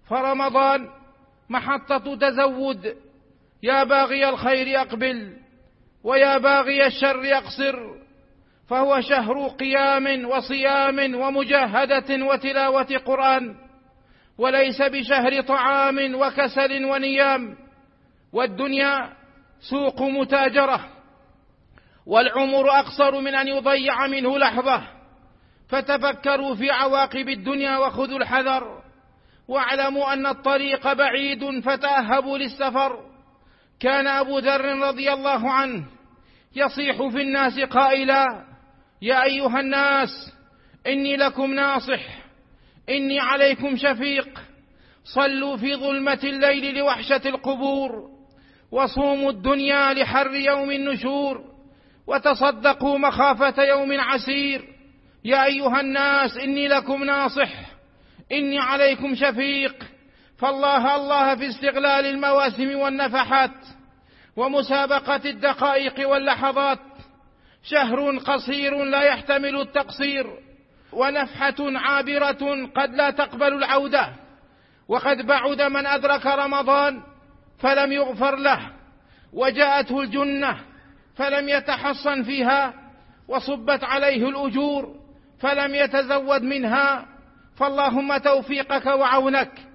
فرمضان محطة تزود، يا باغي الخير أقبل ويا باغي الشر أقصر، فهو شهر قيام وصيام ومجاهدة وتلاوة قرآن، وليس بشهر طعام وكسل ونيام. والدنيا سوق متاجرة، والعمر أقصر من أن يضيع منه لحظة، فتفكروا في عواقب الدنيا وخذوا الحذر، واعلموا أن الطريق بعيد فتأهبوا للسفر. كان أبو ذر رضي الله عنه يصيح في الناس قائلا: يا أيها الناس إني لكم ناصح، إني عليكم شفيق، صلوا في ظلمة الليل لوحشة القبور، وصوموا الدنيا لحر يوم النشور، وتصدقوا مخافة يوم عسير. يا أيها الناس إني لكم ناصح، إني عليكم شفيق، فالله الله في استغلال المواسم والنفحات ومسابقة الدقائق واللحظات. شهر قصير لا يحتمل التقصير، ونفحة عابرة قد لا تقبل العودة. وقد بعد من أدرك رمضان فلم يغفر له، وجاءته الجنة فلم يتحصن فيها، وصبت عليه الأجور فلم يتزود منها. فاللهم توفيقك وعونك